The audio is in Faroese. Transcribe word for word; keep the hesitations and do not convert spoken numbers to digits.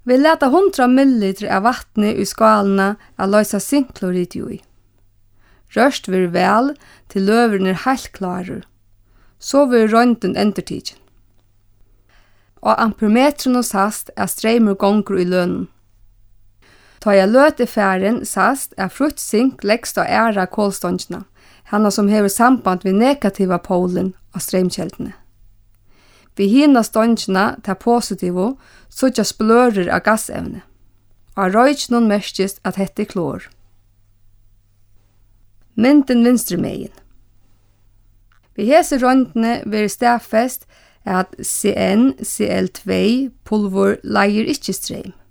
Vi leta hundra milliliter av vattnet i skalene av løsa sinklorid i. Rørst vil vel til løveren er helt klarer. Så vil røynden endertidgen. Og ampermetren og sast er streimer gonger i lønnen. Ta jeg løt i færen sast er frutt sink leggst av æra kålståndsna, henne som hever samband ved negativa polen av streimkjeldene. Vi hina ståndsna til positivo, så ikke splører av gassevne. Og røyken merkes at hette er klor. Mynden vinstremegin. Vi hese røntene vil stafest at C N C L to pulver leier ikke streim.